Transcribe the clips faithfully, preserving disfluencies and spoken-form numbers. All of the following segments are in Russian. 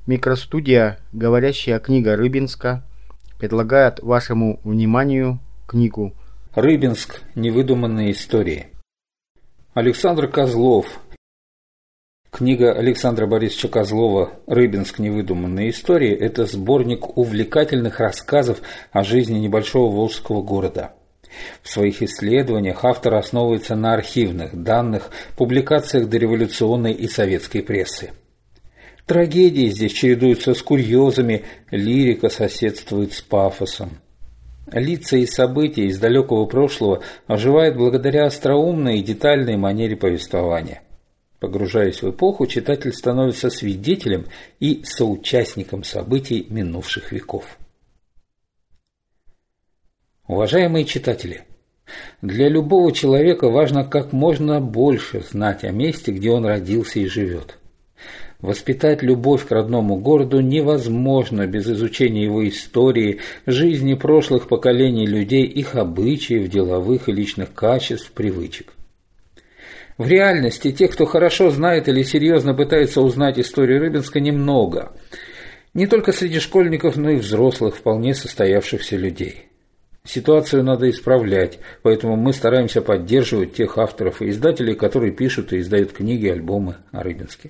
Микростудия «Говорящая книга Рыбинска» предлагает вашему вниманию книгу «Рыбинск. Невыдуманные истории». Александр Козлов. Книга Александра Борисовича Козлова «Рыбинск. Невыдуманные истории» – это сборник увлекательных рассказов о жизни небольшого волжского города. В своих исследованиях автор основывается на архивных данных, публикациях дореволюционной и советской прессы. Трагедии здесь чередуются с курьезами, лирика соседствует с пафосом. Лица и события из далекого прошлого оживают благодаря остроумной и детальной манере повествования. Погружаясь в эпоху, читатель становится свидетелем и соучастником событий минувших веков. Уважаемые читатели, для любого человека важно как можно больше знать о месте, где он родился и живет. Воспитать любовь к родному городу невозможно без изучения его истории, жизни прошлых поколений людей, их обычаев, деловых и личных качеств, привычек. В реальности тех, кто хорошо знает или серьезно пытается узнать историю Рыбинска, немного. Не только среди школьников, но и взрослых, вполне состоявшихся людей. Ситуацию надо исправлять, поэтому мы стараемся поддерживать тех авторов и издателей, которые пишут и издают книги и альбомы о Рыбинске.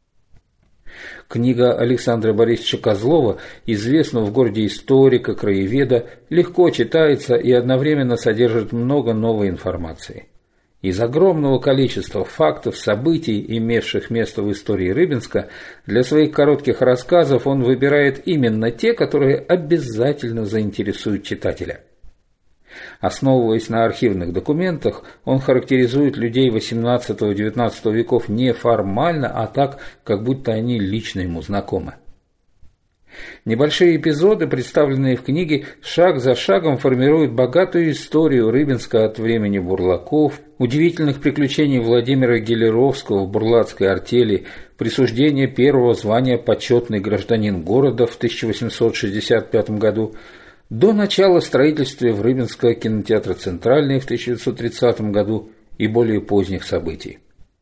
Книга Александра Борисовича Козлова, известного в городе историка, краеведа, легко читается и одновременно содержит много новой информации. Из огромного количества фактов, событий, имевших место в истории Рыбинска, для своих коротких рассказов он выбирает именно те, которые обязательно заинтересуют читателя. Основываясь на архивных документах, он характеризует людей восемнадцатого-девятнадцатого веков не формально, а так, как будто они лично ему знакомы. Небольшие эпизоды, представленные в книге, шаг за шагом формируют богатую историю Рыбинска от времени бурлаков, удивительных приключений Владимира Гелеровского в бурлацкой артели, присуждения первого звания «Почетный гражданин города» в тысяча восемьсот шестьдесят пятом году, до начала строительства в Рыбинска кинотеатра «Центральный» в тысяча девятьсот тридцатом году и более поздних событий.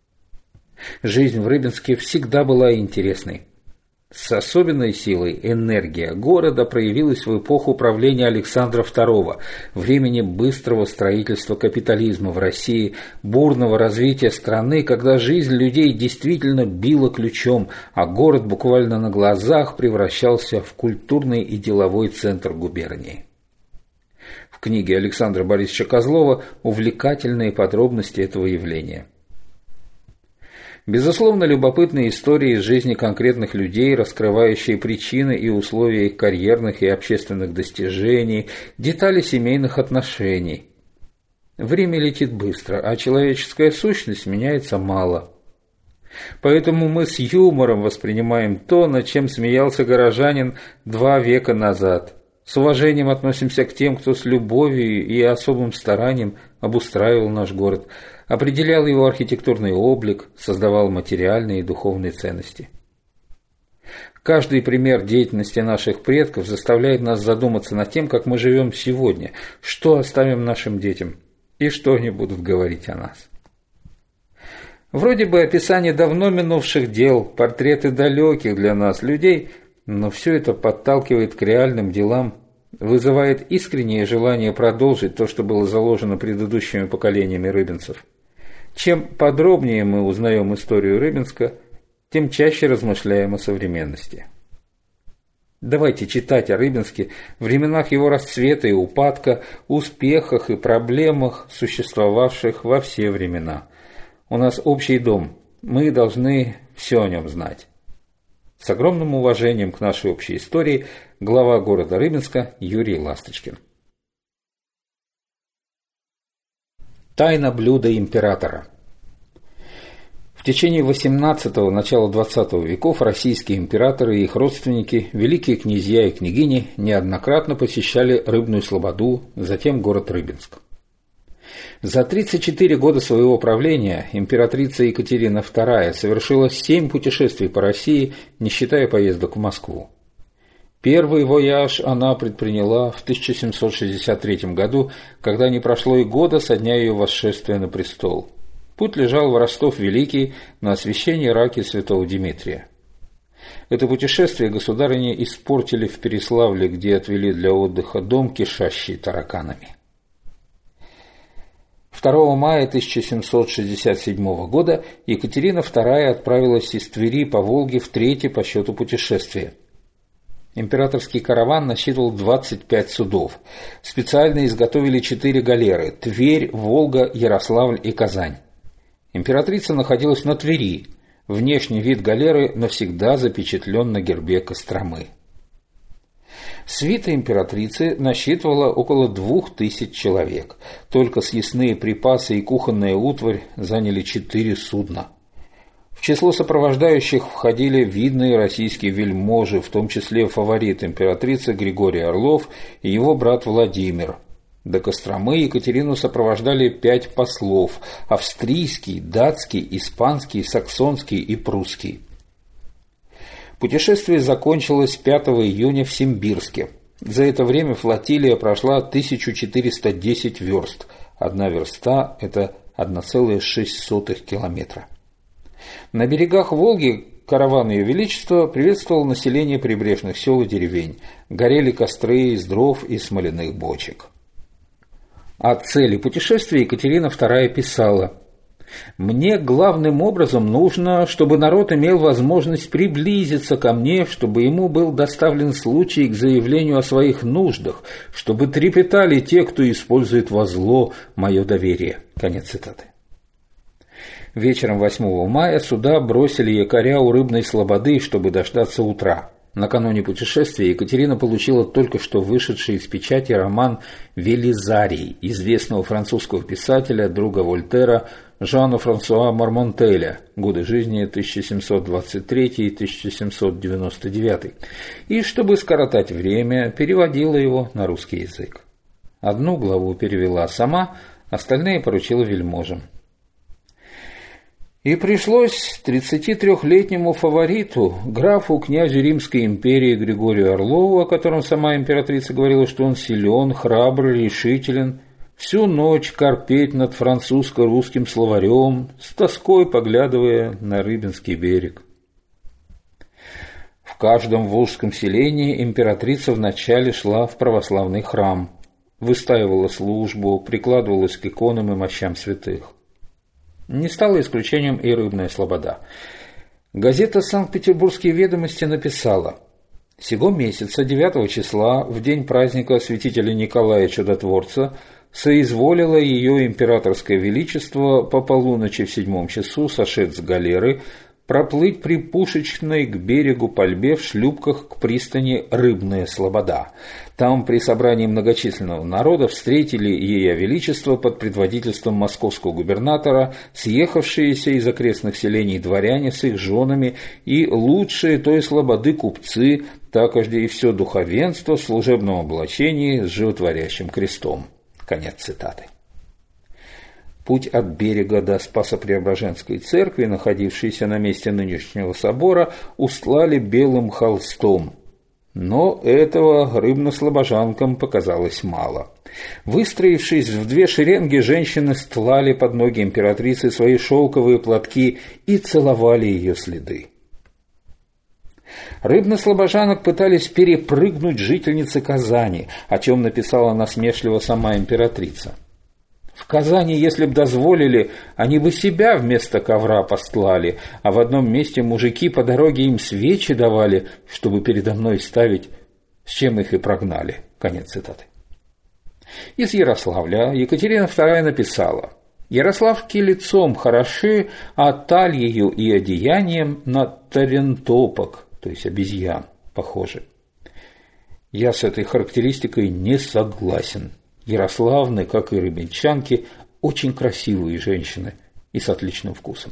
Жизнь в Рыбинске всегда была интересной. С особенной силой энергия города проявилась в эпоху правления Александра второго, времени быстрого строительства капитализма в России, бурного развития страны, когда жизнь людей действительно била ключом, а город буквально на глазах превращался в культурный и деловой центр губернии. В книге Александра Борисовича Козлова увлекательные подробности этого явления. Безусловно, любопытные истории из жизни конкретных людей, раскрывающие причины и условия их карьерных и общественных достижений, детали семейных отношений. Время летит быстро, а человеческая сущность меняется мало. Поэтому мы с юмором воспринимаем то, над чем смеялся горожанин два века назад. С уважением относимся к тем, кто с любовью и особым старанием обустраивал наш город, определял его архитектурный облик, создавал материальные и духовные ценности. Каждый пример деятельности наших предков заставляет нас задуматься над тем, как мы живем сегодня, что оставим нашим детям и что они будут говорить о нас. Вроде бы описание давно минувших дел, портреты далеких для нас людей, но все это подталкивает к реальным делам, вызывает искреннее желание продолжить то, что было заложено предыдущими поколениями рыбинцев. Чем подробнее мы узнаем историю Рыбинска, тем чаще размышляем о современности. Давайте читать о Рыбинске, временах его расцвета и упадка, успехах и проблемах, существовавших во все времена. У нас общий дом, мы должны все о нем знать. С огромным уважением к нашей общей истории, глава города Рыбинска Юрий Ласточкин. Тайна блюда императора. В течение восемнадцатого – начала двадцатого веков российские императоры и их родственники, великие князья и княгини, неоднократно посещали Рыбную Слободу, затем город Рыбинск. За тридцать четыре года своего правления императрица Екатерина вторая совершила семь путешествий по России, не считая поездок в Москву. Первый вояж она предприняла в тысяча семьсот шестьдесят третьем году, когда не прошло и года со дня ее восшествия на престол. Путь лежал в Ростов-Великий на освящение раки святого Димитрия. Это путешествие государыне испортили в Переславле, где отвели для отдыха дом, кишащий тараканами. второго мая тысяча семьсот шестьдесят седьмого года Екатерина вторая отправилась из Твери по Волге в третье по счету путешествие. Императорский караван насчитывал двадцать пять судов. Специально изготовили четыре галеры – Тверь, Волга, Ярославль и Казань. Императрица находилась на Твери. Внешний вид галеры навсегда запечатлен на гербе Костромы. Свита императрицы насчитывала около двух тысяч человек. Только съестные припасы и кухонная утварь заняли четыре судна. В число сопровождающих входили видные российские вельможи, в том числе фаворит императрицы Григорий Орлов и его брат Владимир. До Костромы Екатерину сопровождали пять послов – австрийский, датский, испанский, саксонский и прусский. Путешествие закончилось пятого июня в Симбирске. За это время флотилия прошла тысячу четыреста десять верст. Одна верста – это одна целая шесть сотых километра. На берегах Волги караван Ее Величества приветствовал население прибрежных сел и деревень. Горели костры из дров и смоляных бочек. О цели путешествия Екатерина вторая писала: «Мне главным образом нужно, чтобы народ имел возможность приблизиться ко мне, чтобы ему был доставлен случай к заявлению о своих нуждах, чтобы трепетали те, кто использует во зло мое доверие». Конец цитаты. Вечером восьмого мая суда бросили якоря у Рыбной Слободы, чтобы дождаться утра. Накануне путешествия Екатерина получила только что вышедший из печати роман «Велизарий» известного французского писателя, друга Вольтера, Жана Франсуа Мармонтеля, годы жизни тысяча семьсот двадцать третий — тысяча семьсот девяносто девятый, и, чтобы скоротать время, переводила его на русский язык. Одну главу перевела сама, остальные поручила вельможам. И пришлось тридцатитрёхлетнему фавориту, графу, князю Римской империи Григорию Орлову, о котором сама императрица говорила, что он силен, храбр, решителен, всю ночь корпеть над французско-русским словарем, с тоской поглядывая на Рыбинский берег. В каждом волжском селении императрица вначале шла в православный храм, выстаивала службу, прикладывалась к иконам и мощам святых. Не стало исключением и Рыбная Слобода. Газета «Санкт-Петербургские ведомости» написала: «Сего месяца, девятого числа, в день праздника святителя Николая Чудотворца, соизволило ее императорское величество по полуночи в седьмом часу сошед с галеры, проплыть при Пушечной к берегу по Льбе в шлюпках к пристани Рыбная Слобода. Там при собрании многочисленного народа встретили Ее Величество под предводительством московского губернатора, съехавшиеся из окрестных селений дворяне с их женами и лучшие той слободы купцы, такожде и все духовенство в служебном облачении с животворящим крестом». Конец цитаты. Путь от берега до Спасо-Преображенской церкви, находившейся на месте нынешнего собора, устлали белым холстом. Но этого рыбнослобожанкам показалось мало. Выстроившись в две шеренги, женщины стлали под ноги императрицы свои шелковые платки и целовали ее следы. Рыбнослобожанок пытались перепрыгнуть жительницы Казани, о чем написала насмешливо сама императрица. В Казани, если б дозволили, они бы себя вместо ковра постлали, а в одном месте мужики по дороге им свечи давали, чтобы передо мной ставить, с чем их и прогнали. Конец цитаты. Из Ярославля Екатерина вторая написала: «Ярославки лицом хороши, а талиею и одеянием на тарентопок, то есть обезьян, похожи. Я с этой характеристикой не согласен. Ярославны, как и рыбинчанки, очень красивые женщины и с отличным вкусом».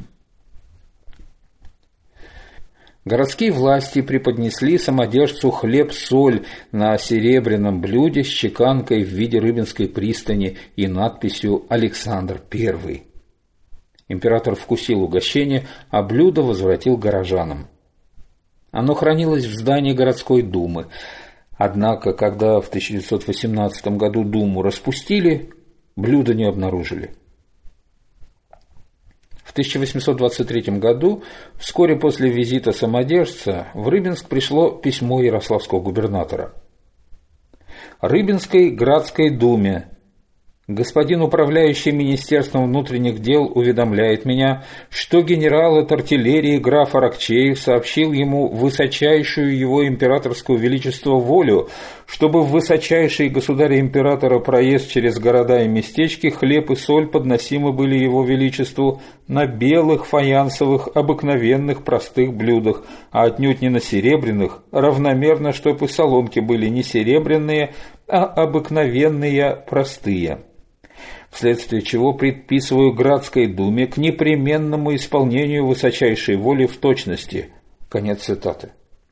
Городские власти преподнесли самодержцу хлеб-соль на серебряном блюде с чеканкой в виде Рыбинской пристани и надписью «Александр Первый». Император вкусил угощение, а блюдо возвратил горожанам. Оно хранилось в здании городской думы. Однако, когда в тысяча девятьсот восемнадцатом году Думу распустили, блюда не обнаружили. В тысяча восемьсот двадцать третьем году, вскоре после визита самодержца, в Рыбинск пришло письмо ярославского губернатора. Рыбинской Градской думе. Господин управляющий Министерством внутренних дел уведомляет меня, что генерал от артиллерии граф Аракчеев сообщил ему высочайшую его императорскую величество волю, чтобы в высочайший государя-императора проезд через города и местечки хлеб и соль подносимы были его величеству на белых фаянсовых обыкновенных простых блюдах, а отнюдь не на серебряных, равномерно, чтоб и солонки были не серебряные, а обыкновенные простые. Вследствие чего предписываю Градской думе к непременному исполнению высочайшей воли в точности. Конец цитаты.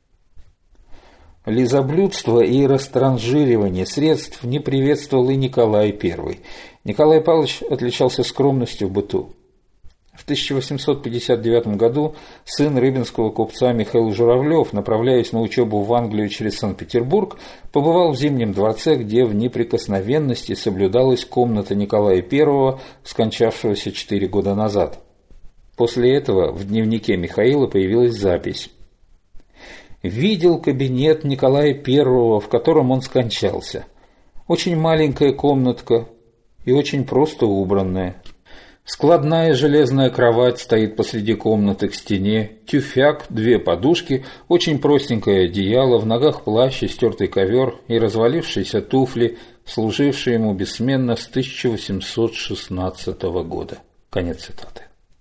Лизоблюдство и растранжиривание средств не приветствовал и Николай Первый. Николай Павлович отличался скромностью в быту. В тысяча восемьсот пятьдесят девятом году сын рыбинского купца Михаил Журавлев, направляясь на учебу в Англию через Санкт-Петербург, побывал в Зимнем дворце, где в неприкосновенности соблюдалась комната Николая Первого, скончавшегося четыре года назад. После этого в дневнике Михаила появилась запись. «Видел кабинет Николая Первого, в котором он скончался. Очень маленькая комнатка и очень просто убранная. Складная железная кровать стоит посреди комнаты к стене, тюфяк, две подушки, очень простенькое одеяло, в ногах плащ и стертый ковер и развалившиеся туфли, служившие ему бессменно с тысяча восемьсот шестнадцатого года». Конец цитаты.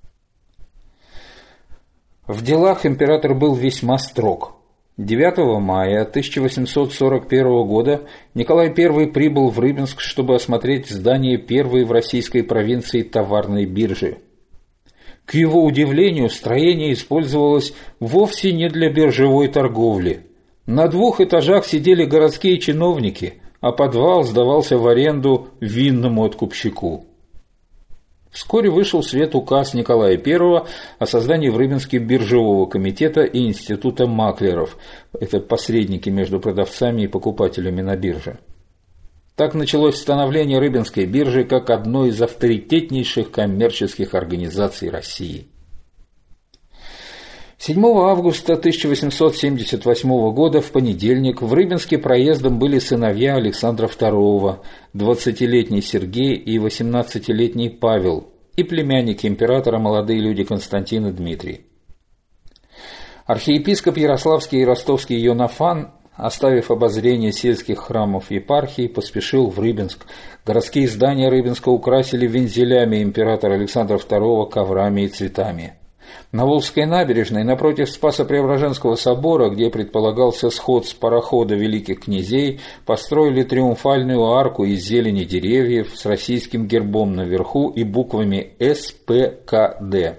В делах император был весьма строг. девятого мая тысяча восемьсот сорок первого года Николай Первый прибыл в Рыбинск, чтобы осмотреть здание первой в российской провинции товарной биржи. К его удивлению, строение использовалось вовсе не для биржевой торговли. На двух этажах сидели городские чиновники, а подвал сдавался в аренду винному откупщику. Вскоре вышел в свет указ Николая Первого о создании в Рыбинске биржевого комитета и института маклеров. Это посредники между продавцами и покупателями на бирже. Так началось становление Рыбинской биржи как одной из авторитетнейших коммерческих организаций России. седьмого августа тысяча восемьсот семьдесят восьмого года в понедельник в Рыбинске проездом были сыновья Александра Второго, двадцатилетний Сергей и восемнадцатилетний Павел, и племянники императора молодые люди Константин и Дмитрий. Архиепископ Ярославский и Ростовский Йонафан, оставив обозрение сельских храмов епархии, поспешил в Рыбинск. Городские здания Рыбинска украсили вензелями императора Александра Второго, коврами и цветами. На Волжской набережной, напротив Спасо-Преображенского собора, где предполагался сход с парохода великих князей, построили триумфальную арку из зелени деревьев с российским гербом наверху и буквами эс пэ ка дэ.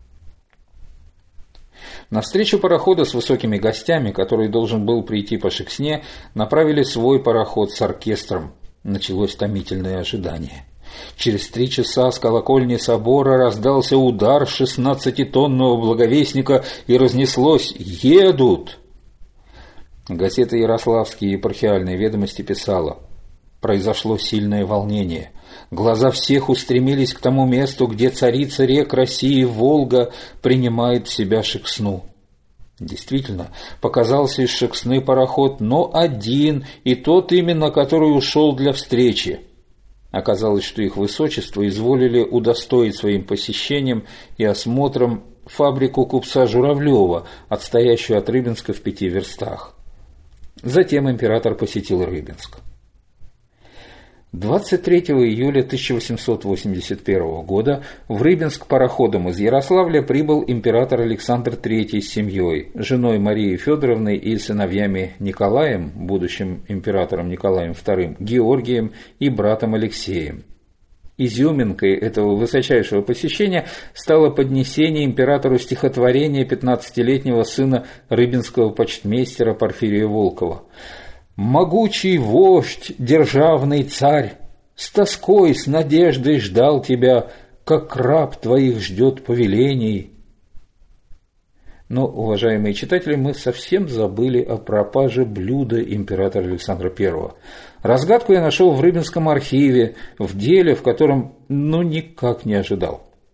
На встречу парохода с высокими гостями, который должен был прийти по Шексне, направили свой пароход с оркестром. Началось томительное ожидание. Через три часа с колокольни собора раздался удар шестнадцатитонного благовестника и разнеслось «Едут!». Газета «Ярославские епархиальные ведомости» писала: «Произошло сильное волнение. Глаза всех устремились к тому месту, где царица рек России Волга принимает в себя Шексну». Действительно, показался из Шексны пароход, но один, и тот именно, который ушел для встречи. Оказалось, что их высочество изволили удостоить своим посещением и осмотром фабрику купца Журавлева, отстоящую от Рыбинска в пяти верстах. Затем император посетил Рыбинск. двадцать третьего июля тысяча восемьсот восемьдесят первого года в Рыбинск пароходом из Ярославля прибыл император Александр Третий с семьей, женой Марией Федоровной и сыновьями Николаем, будущим императором Николаем Вторым, Георгием и братом Алексеем. Изюминкой этого высочайшего посещения стало поднесение императору стихотворения пятнадцатилетнего сына рыбинского почтмейстера Порфирия Волкова. «Могучий вождь, державный царь, с тоской, с надеждой ждал тебя, как раб твоих ждет повелений». Но, уважаемые читатели, мы совсем забыли о пропаже блюда императора Александра Первого. Разгадку я нашел в Рыбинском архиве, в деле, в котором ну никак не ожидал.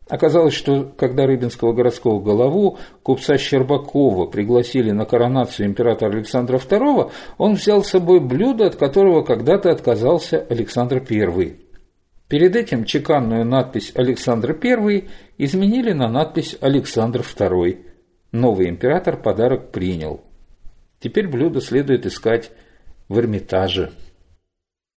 Оказалось, что когда рыбинского городского голову, купца Щербакова, пригласили на коронацию императора Александра второго, он взял с собой блюдо, от которого когда-то отказался Александр первый. Перед этим чеканную надпись «Александр первый» изменили на надпись «Александр второй». Новый император подарок принял. Теперь блюдо следует искать в Эрмитаже.